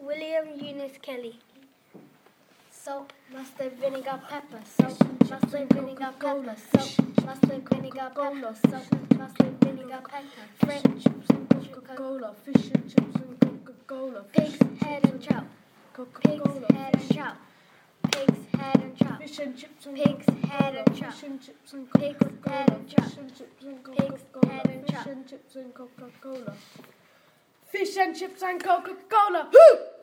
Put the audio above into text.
William Eunice Kelly. Salt, mustard, vinegar, pepper. Salt, mustard, vinegar, pepper. Salt, mustard, vinegar, pepper. Salt, mustard, vinegar, pepper. Fish and chips and Coca-Cola. Fish and chips and Coca-Cola. Pig's head and chop. Pig's head and chop. Pig's head and chop. Fish and chips and Pig's head and chop. Fish and chips and Pig's head and chop. Fish and chips and Pig's Coca-Cola. head and Fish chop. and chips and Coca-Cola. Fish and chips and Coca-Cola. Woo!